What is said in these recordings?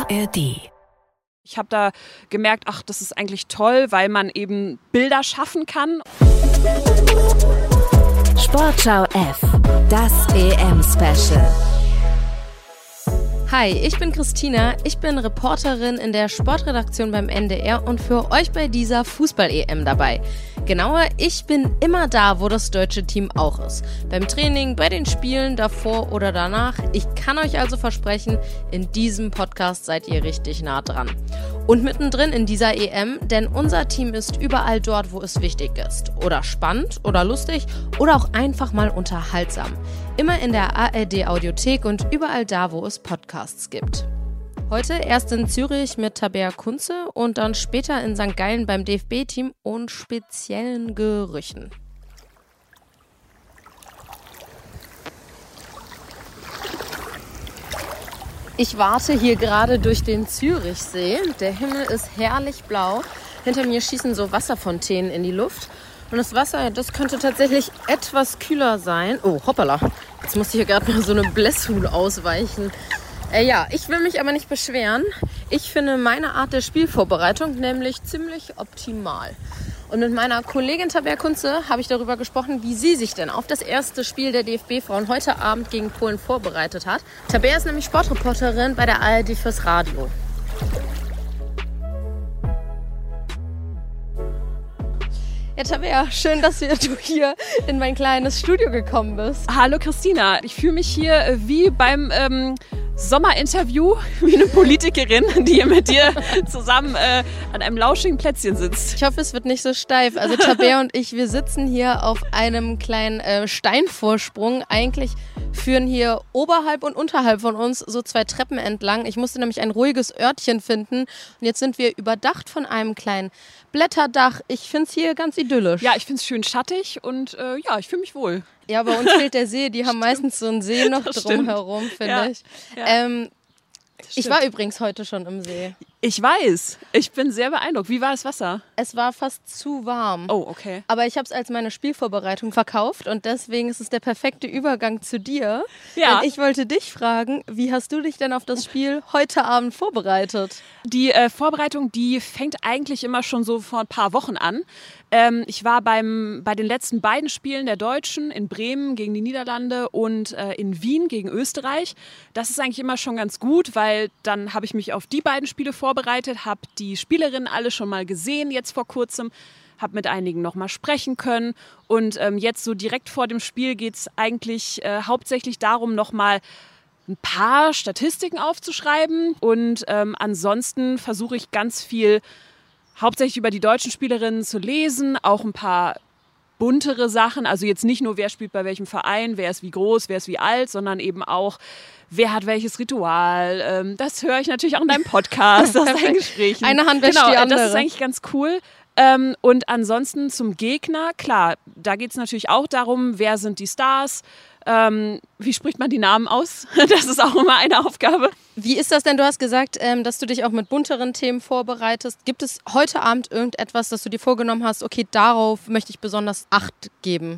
ARD. Ich habe da gemerkt, ach, das ist eigentlich toll, weil man eben Bilder schaffen kann. Sportschau F, das EM-Special. Hi, ich bin Christina, ich bin Reporterin in der Sportredaktion beim NDR und für euch bei dieser Fußball-EM dabei. Genauer, ich bin immer da, wo das deutsche Team auch ist. Beim Training, bei den Spielen, davor oder danach. Ich kann euch also versprechen, in diesem Podcast seid ihr richtig nah dran. Und mittendrin in dieser EM, denn unser Team ist überall dort, wo es wichtig ist. Oder spannend, oder lustig, oder auch einfach mal unterhaltsam. Immer in der ARD-Audiothek und überall da, wo es Podcasts gibt. Heute erst in Zürich mit Tabea Kunze und dann später in St. Gallen beim DFB-Team und speziellen Gerüchen. Ich warte hier gerade durch den Zürichsee. Der Himmel ist herrlich blau. Hinter mir schießen so Wasserfontänen in die Luft. Und das Wasser, das könnte tatsächlich etwas kühler sein. Oh, hoppala. Jetzt musste ich hier gerade mal so eine Blässhuhn ausweichen. Ja, ich will mich aber nicht beschweren. Ich finde meine Art der Spielvorbereitung nämlich ziemlich optimal. Und mit meiner Kollegin Tabea Kunze habe ich darüber gesprochen, wie sie sich denn auf das erste Spiel der DFB-Frauen heute Abend gegen Polen vorbereitet hat. Tabea ist nämlich Sportreporterin bei der ARD fürs Radio. Ja, Tabea, schön, dass du hier in mein kleines Studio gekommen bist. Hallo Christina, ich fühle mich hier wie beim Sommerinterview, wie eine Politikerin, die hier mit dir zusammen an einem lauschigen Plätzchen sitzt. Ich hoffe, es wird nicht so steif. Also Tabea und ich, wir sitzen hier auf einem kleinen Steinvorsprung. Eigentlich führen hier oberhalb und unterhalb von uns so 2 Treppen entlang. Ich musste nämlich ein ruhiges Örtchen finden. Und jetzt sind wir überdacht von einem kleinen Blätterdach. Ich finde es hier ganz idyllisch. Ja, ich finde es schön schattig und ja, ich fühle mich wohl. Ja, bei uns fehlt der See. Die haben meistens so einen See noch drumherum, finde ich. Ja. Ich war übrigens heute schon im See. Ich weiß. Ich bin sehr beeindruckt. Wie war das Wasser? Es war fast zu warm. Oh, okay. Aber ich habe es als meine Spielvorbereitung verkauft und deswegen ist es der perfekte Übergang zu dir. Ja. Denn ich wollte dich fragen, wie hast du dich denn auf das Spiel heute Abend vorbereitet? Die Vorbereitung, die fängt eigentlich immer schon so vor ein paar Wochen an. Ich war bei den letzten beiden Spielen der Deutschen in Bremen gegen die Niederlande und in Wien gegen Österreich. Das ist eigentlich immer schon ganz gut, weil dann habe ich mich auf die beiden Spiele vorbereitet, habe die Spielerinnen alle schon mal gesehen jetzt vor kurzem, habe mit einigen noch mal sprechen können und jetzt so direkt vor dem Spiel geht es eigentlich hauptsächlich darum, noch mal ein paar Statistiken aufzuschreiben und ansonsten versuche ich ganz viel hauptsächlich über die deutschen Spielerinnen zu lesen, auch ein paar buntere Sachen, also jetzt nicht nur, wer spielt bei welchem Verein, wer ist wie groß, wer ist wie alt, sondern eben auch, wer hat welches Ritual. Das höre ich natürlich auch in deinem Podcast, aus deinen Gesprächen. Eine Hand wäscht die andere. Das ist eigentlich ganz cool. Und ansonsten zum Gegner, klar, da geht es natürlich auch darum, wer sind die Stars, wie spricht man die Namen aus? Das ist auch immer eine Aufgabe. Wie ist das denn? Du hast gesagt, dass du dich auch mit bunteren Themen vorbereitest. Gibt es heute Abend irgendetwas, das du dir vorgenommen hast, okay, darauf möchte ich besonders Acht geben?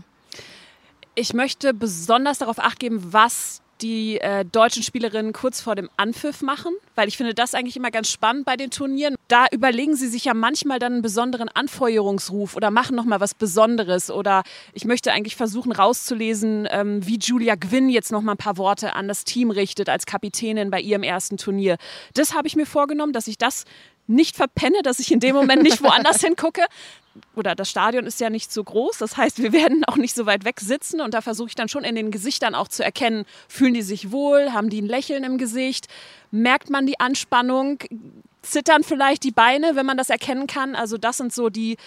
Ich möchte besonders darauf Acht geben, was die deutschen Spielerinnen kurz vor dem Anpfiff machen, weil ich finde das eigentlich immer ganz spannend bei den Turnieren. Da überlegen sie sich ja manchmal dann einen besonderen Anfeuerungsruf oder machen nochmal was Besonderes oder ich möchte eigentlich versuchen rauszulesen, wie Julia Gwynn jetzt nochmal ein paar Worte an das Team richtet als Kapitänin bei ihrem ersten Turnier. Das habe ich mir vorgenommen, dass ich das nicht verpenne, dass ich in dem Moment nicht woanders hingucke. Oder das Stadion ist ja nicht so groß, das heißt, wir werden auch nicht so weit weg sitzen und da versuche ich dann schon in den Gesichtern auch zu erkennen, fühlen die sich wohl, haben die ein Lächeln im Gesicht, merkt man die Anspannung, zittern vielleicht die Beine, wenn man das erkennen kann. Also das sind so die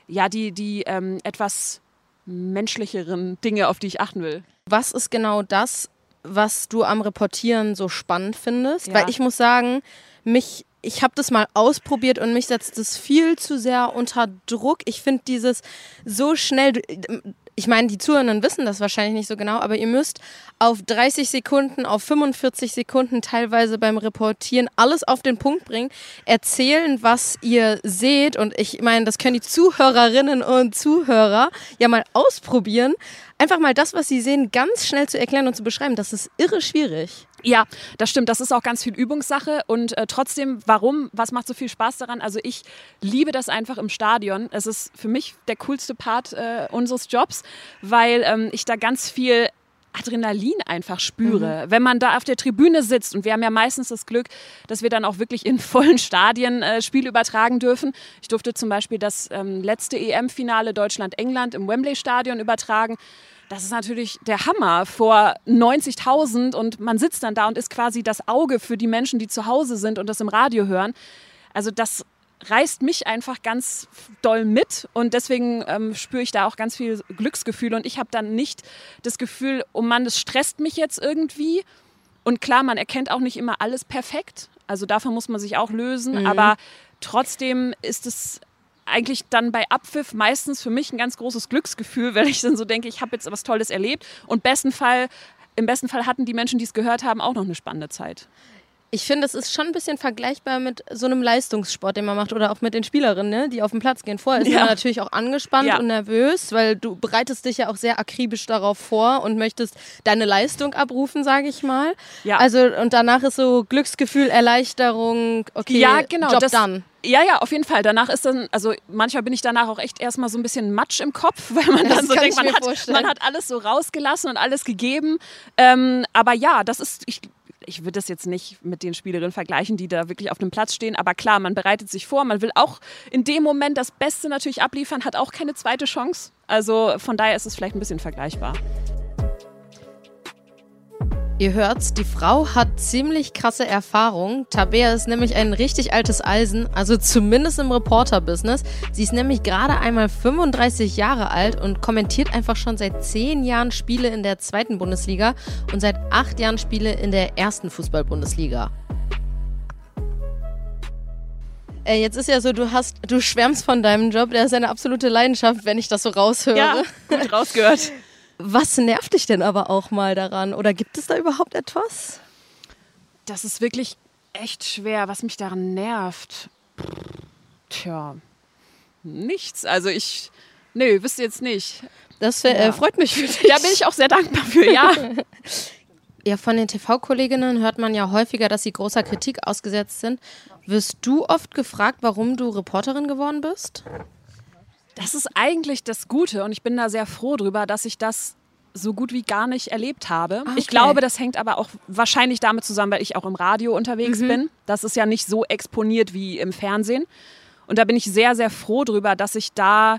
etwas menschlicheren Dinge, auf die ich achten will. Was ist genau das, was du am Reportieren so spannend findest? Ja. Weil ich muss sagen, ich habe das mal ausprobiert und mich setzt das viel zu sehr unter Druck. Ich finde dieses so schnell, ich meine, die Zuhörenden wissen das wahrscheinlich nicht so genau, aber ihr müsst auf 30 Sekunden, auf 45 Sekunden teilweise beim Reportieren alles auf den Punkt bringen, erzählen, was ihr seht und ich meine, das können die Zuhörerinnen und Zuhörer ja mal ausprobieren. einfach mal das, was sie sehen, ganz schnell zu erklären und zu beschreiben, das ist irre schwierig. Ja, das stimmt. Das ist auch ganz viel Übungssache. Und trotzdem, warum? Was macht so viel Spaß daran? Also ich liebe das einfach im Stadion. Es ist für mich der coolste Part unseres Jobs, weil ich da ganz viel Adrenalin einfach spüre. Wenn man da auf der Tribüne sitzt, und wir haben ja meistens das Glück, dass wir dann auch wirklich in vollen Stadien Spiel übertragen dürfen. Ich durfte zum Beispiel das letzte EM-Finale Deutschland-England im Wembley-Stadion übertragen. Das ist natürlich der Hammer vor 90.000 und man sitzt dann da und ist quasi das Auge für die Menschen, die zu Hause sind und das im Radio hören. Also das reißt mich einfach ganz doll mit und deswegen spüre ich da auch ganz viel Glücksgefühl und ich habe dann nicht das Gefühl, oh Mann, das stresst mich jetzt irgendwie. Und klar, man erkennt auch nicht immer alles perfekt, also davon muss man sich auch lösen, aber trotzdem ist es eigentlich dann bei Abpfiff meistens für mich ein ganz großes Glücksgefühl, weil ich dann so denke, ich habe jetzt was Tolles erlebt und im besten Fall hatten die Menschen, die es gehört haben, auch noch eine spannende Zeit. Ich finde, es ist schon ein bisschen vergleichbar mit so einem Leistungssport, den man macht oder auch mit den Spielerinnen, ne, die auf den Platz gehen. Vorher ist man natürlich auch angespannt und nervös, weil du bereitest dich ja auch sehr akribisch darauf vor und möchtest deine Leistung abrufen, sage ich mal. Ja. Also und danach ist so Glücksgefühl, Erleichterung, okay, ja, genau, Job done. Ja, auf jeden Fall. Danach ist dann, also manchmal bin ich danach auch echt erstmal so ein bisschen Matsch im Kopf, weil man dann so denkt, man hat alles so rausgelassen und alles gegeben. Aber ja, das ist, ich würde das jetzt nicht mit den Spielerinnen vergleichen, die da wirklich auf dem Platz stehen. Aber klar, man bereitet sich vor. Man will auch in dem Moment das Beste natürlich abliefern, hat auch keine zweite Chance. Also von daher ist es vielleicht ein bisschen vergleichbar. Ihr hört's, die Frau hat ziemlich krasse Erfahrung. Tabea ist nämlich ein richtig altes Eisen, also zumindest im Reporter-Business. Sie ist nämlich gerade einmal 35 Jahre alt und kommentiert einfach schon seit 10 Jahren Spiele in der 2. Bundesliga und seit 8 Jahren Spiele in der 1. Fußball-Bundesliga. Jetzt ist ja so, du schwärmst von deinem Job, der ist eine absolute Leidenschaft, wenn ich das so raushöre. Ja, gut rausgehört. Was nervt dich denn aber auch mal daran? Oder gibt es da überhaupt etwas? Das ist wirklich echt schwer, was mich daran nervt. Tja, nichts. Also wüsste jetzt nicht. Das freut mich für dich. Da bin ich auch sehr dankbar für, ja. Ja, von den TV-Kolleginnen hört man ja häufiger, dass sie großer Kritik ausgesetzt sind. Wirst du oft gefragt, warum du Reporterin geworden bist? Das ist eigentlich das Gute und ich bin da sehr froh drüber, dass ich das so gut wie gar nicht erlebt habe. Okay. Ich glaube, das hängt aber auch wahrscheinlich damit zusammen, weil ich auch im Radio unterwegs bin. Das ist ja nicht so exponiert wie im Fernsehen. Und da bin ich sehr, sehr froh drüber, dass ich da,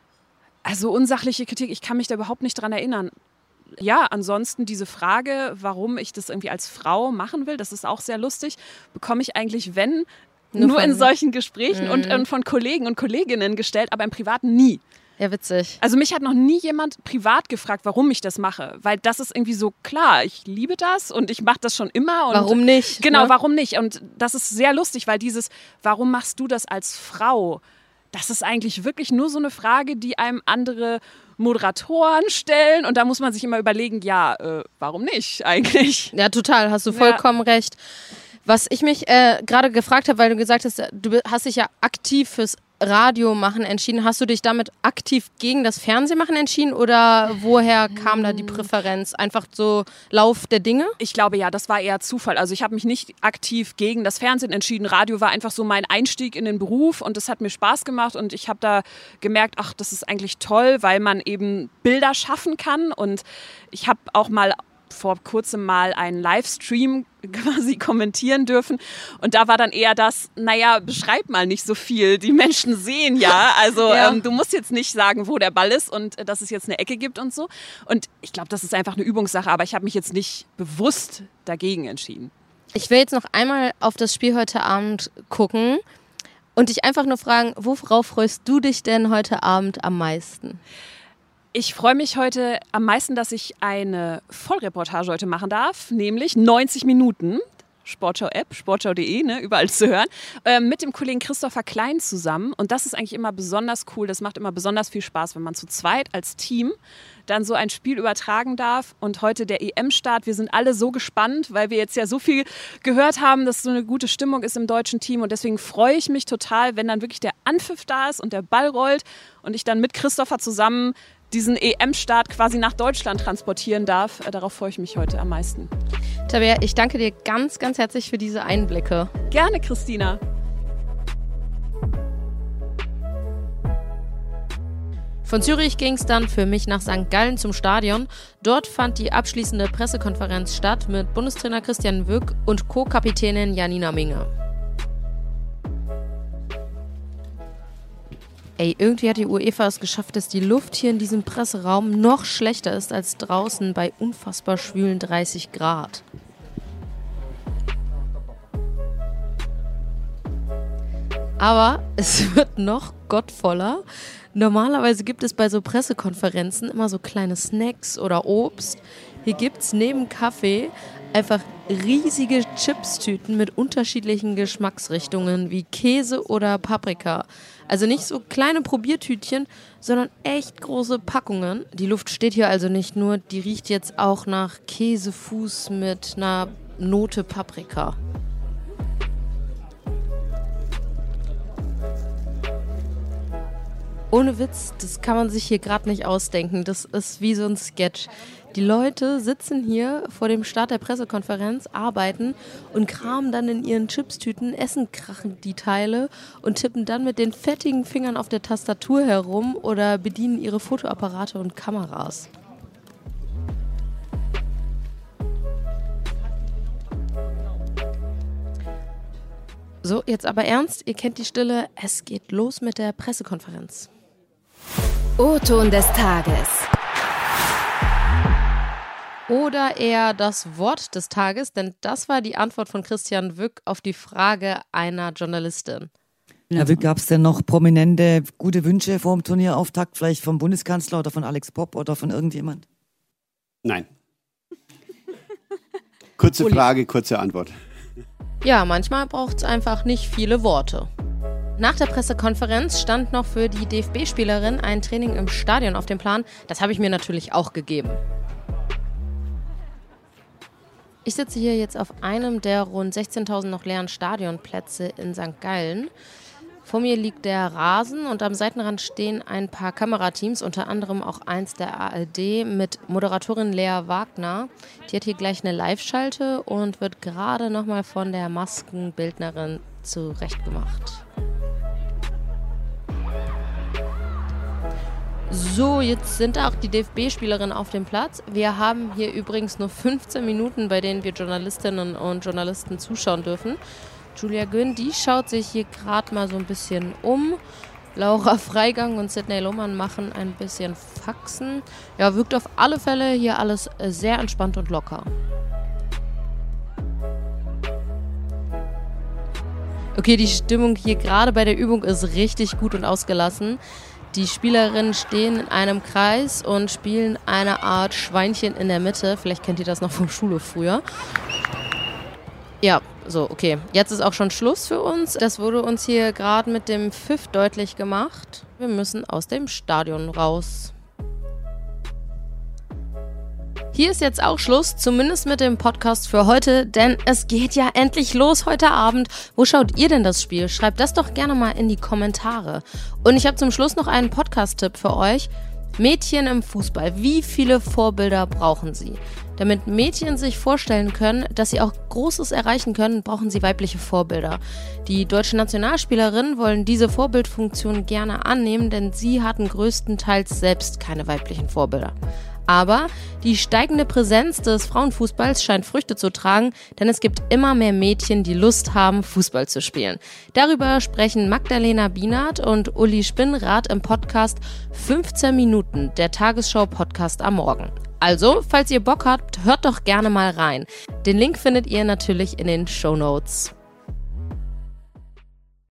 also unsachliche Kritik, ich kann mich da überhaupt nicht dran erinnern. Ja, ansonsten diese Frage, warum ich das irgendwie als Frau machen will, das ist auch sehr lustig, bekomme ich eigentlich, wenn nur in solchen Gesprächen und von Kollegen und Kolleginnen gestellt, aber im Privaten nie. Ja, witzig. Also mich hat noch nie jemand privat gefragt, warum ich das mache. Weil das ist irgendwie so klar, ich liebe das und ich mache das schon immer. Und warum nicht? Genau, ne? Warum nicht? Und das ist sehr lustig, weil warum machst du das als Frau? Das ist eigentlich wirklich nur so eine Frage, die einem andere Moderatoren stellen. Und da muss man sich immer überlegen, warum nicht eigentlich? Ja, total, hast du vollkommen recht. Was ich mich gerade gefragt habe, weil du gesagt hast, du hast dich ja aktiv fürs Radiomachen entschieden. Hast du dich damit aktiv gegen das Fernsehmachen entschieden oder woher kam da die Präferenz? Einfach so Lauf der Dinge? Ich glaube ja, das war eher Zufall. Also ich habe mich nicht aktiv gegen das Fernsehen entschieden. Radio war einfach so mein Einstieg in den Beruf und das hat mir Spaß gemacht und ich habe da gemerkt, ach, das ist eigentlich toll, weil man eben Bilder schaffen kann und ich habe auch vor kurzem mal einen Livestream quasi kommentieren dürfen. Und da war dann eher das, beschreib mal nicht so viel. Die Menschen sehen ja. Also du musst jetzt nicht sagen, wo der Ball ist und dass es jetzt eine Ecke gibt und so. Und ich glaube, das ist einfach eine Übungssache. Aber ich habe mich jetzt nicht bewusst dagegen entschieden. Ich will jetzt noch einmal auf das Spiel heute Abend gucken und dich einfach nur fragen, worauf freust du dich denn heute Abend am meisten? Ich freue mich heute am meisten, dass ich eine Vollreportage heute machen darf, nämlich 90 Minuten. Sportschau-App, sportschau.de, überall zu hören, mit dem Kollegen Christopher Klein zusammen. Und das ist eigentlich immer besonders cool. Das macht immer besonders viel Spaß, wenn man zu zweit als Team dann so ein Spiel übertragen darf. Und heute der EM-Start. Wir sind alle so gespannt, weil wir jetzt ja so viel gehört haben, dass so eine gute Stimmung ist im deutschen Team. Und deswegen freue ich mich total, wenn dann wirklich der Anpfiff da ist und der Ball rollt und ich dann mit Christopher zusammen diesen EM-Start quasi nach Deutschland transportieren darf. Darauf freue ich mich heute am meisten. Tabea, ich danke dir ganz, ganz herzlich für diese Einblicke. Gerne, Christina. Von Zürich ging es dann für mich nach St. Gallen zum Stadion. Dort fand die abschließende Pressekonferenz statt mit Bundestrainer Christian Wück und Co-Kapitänin Janina Minge. Ey, irgendwie hat die UEFA es geschafft, dass die Luft hier in diesem Presseraum noch schlechter ist als draußen bei unfassbar schwülen 30 Grad. Aber es wird noch gottvoller. Normalerweise gibt es bei so Pressekonferenzen immer so kleine Snacks oder Obst. Hier gibt es neben Kaffee einfach riesige Chipstüten mit unterschiedlichen Geschmacksrichtungen wie Käse oder Paprika. Also nicht so kleine Probiertütchen, sondern echt große Packungen. Die Luft steht hier also nicht nur, die riecht jetzt auch nach Käsefuß mit einer Note Paprika. Ohne Witz, das kann man sich hier gerade nicht ausdenken. Das ist wie so ein Sketch. Die Leute sitzen hier vor dem Start der Pressekonferenz, arbeiten und kramen dann in ihren Chipstüten, essen krachend die Teile und tippen dann mit den fettigen Fingern auf der Tastatur herum oder bedienen ihre Fotoapparate und Kameras. So, jetzt aber ernst, ihr kennt die Stille, es geht los mit der Pressekonferenz. O-Ton des Tages. Oder eher das Wort des Tages, denn das war die Antwort von Christian Wück auf die Frage einer Journalistin. Herr Wück, gab es denn noch prominente, gute Wünsche vor dem Turnierauftakt, vielleicht vom Bundeskanzler oder von Alex Popp oder von irgendjemand? Nein. Kurze Frage, kurze Antwort. Ja, manchmal braucht es einfach nicht viele Worte. Nach der Pressekonferenz stand noch für die DFB-Spielerin ein Training im Stadion auf dem Plan. Das habe ich mir natürlich auch gegeben. Ich sitze hier jetzt auf einem der rund 16.000 noch leeren Stadionplätze in St. Gallen. Vor mir liegt der Rasen und am Seitenrand stehen ein paar Kamerateams, unter anderem auch eins der ARD mit Moderatorin Lea Wagner. Die hat hier gleich eine Live-Schalte und wird gerade nochmal von der Maskenbildnerin zurechtgemacht. So, jetzt sind auch die DFB-Spielerinnen auf dem Platz. Wir haben hier übrigens nur 15 Minuten, bei denen wir Journalistinnen und Journalisten zuschauen dürfen. Julia Gün, die schaut sich hier gerade mal so ein bisschen um. Laura Freigang und Sidney Lohmann machen ein bisschen Faxen. Ja, wirkt auf alle Fälle hier alles sehr entspannt und locker. Okay, die Stimmung hier gerade bei der Übung ist richtig gut und ausgelassen. Die Spielerinnen stehen in einem Kreis und spielen eine Art Schweinchen in der Mitte. Vielleicht kennt ihr das noch vom Schule früher. Ja, so, okay. Jetzt ist auch schon Schluss für uns. Das wurde uns hier gerade mit dem Pfiff deutlich gemacht. Wir müssen aus dem Stadion raus. Hier ist jetzt auch Schluss, zumindest mit dem Podcast für heute, denn es geht ja endlich los heute Abend. Wo schaut ihr denn das Spiel? Schreibt das doch gerne mal in die Kommentare. Und ich habe zum Schluss noch einen Podcast-Tipp für euch. Mädchen im Fußball. Wie viele Vorbilder brauchen sie? Damit Mädchen sich vorstellen können, dass sie auch Großes erreichen können, brauchen sie weibliche Vorbilder. Die deutschen Nationalspielerinnen wollen diese Vorbildfunktion gerne annehmen, denn sie hatten größtenteils selbst keine weiblichen Vorbilder. Aber die steigende Präsenz des Frauenfußballs scheint Früchte zu tragen, denn es gibt immer mehr Mädchen, die Lust haben, Fußball zu spielen. Darüber sprechen Magdalena Bienert und Uli Spinnrad im Podcast 15 Minuten, der Tagesschau-Podcast am Morgen. Also, falls ihr Bock habt, hört doch gerne mal rein. Den Link findet ihr natürlich in den Shownotes.